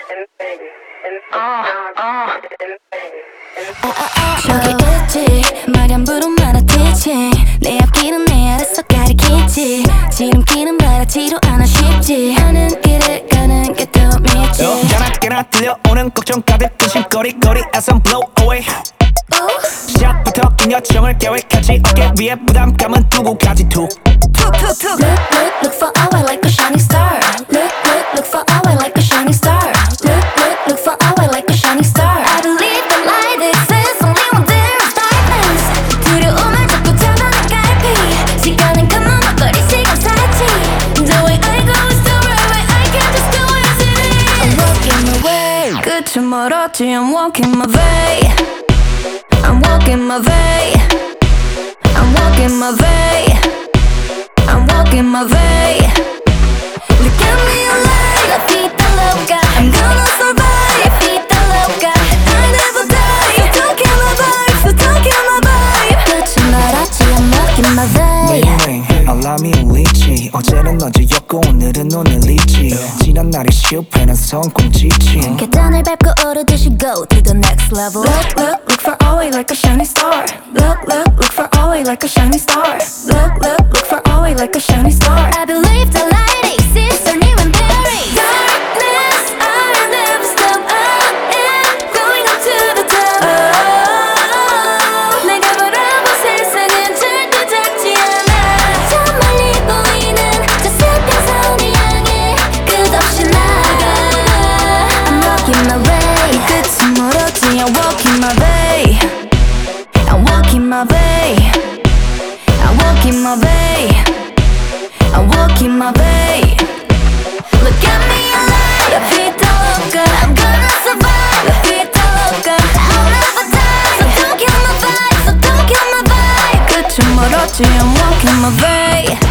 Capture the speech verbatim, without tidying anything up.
저기 있지 말간부로 말아대지 내 앞길은 내 알아서 가리키지 지름길은 바라지도 않아 쉽지 하는 길을 가는 게 더 밉지 자나깨나 들려오는 걱정 가득 든 심거리거리에선 blow away 시작부터 긴 여정을 계획하지 어깨 위에 부담감은 두고 가지 툭 툭툭툭 Look look look for our like a shining star Look look look for our like a shining star Look look look for our like a shining star I believe the light exists only when there is darkness 두려움을 자꾸 잡아나갈피 시간은 가만 막거리 시간 살지 The way I go is the right way I can't just do easily I'm walking my way 끝은 멀었지 I'm walking my way I'm walking my way I'm walking my way I'm walking my way Look at me alive La vida loca I'm gonna survive La vida loca I never die So don't kill my vibe So don't kill my vibe 끝은 알았지 I'm walking my way 매일매일 알람이 울리지 어제는 어제였고 오늘은 오늘이지 지난 날의 실패는 성공 지침 계단을 밟고 오르듯이 go to the next level Look look look for always like a shining star Look look look for always like a shining star Look look look for always like a shining star I believe the light exists only when there is darkness I'll never stop I am going up to the top oh, 내가 바라본 세상은 절대 작지 않아 저 멀리 보이는 저 수평선을 향해 끝없이 나가 I'm walking my way 끝은 멀었지 I'm walking my way I'm walking my way I'm walking my way I'm walking my way Look at me alive La vida loca I'm gonna survive La vida loca I'll never die So don't kill my vibe So don't kill my vibe 끝은 멀었지 I'm walking my way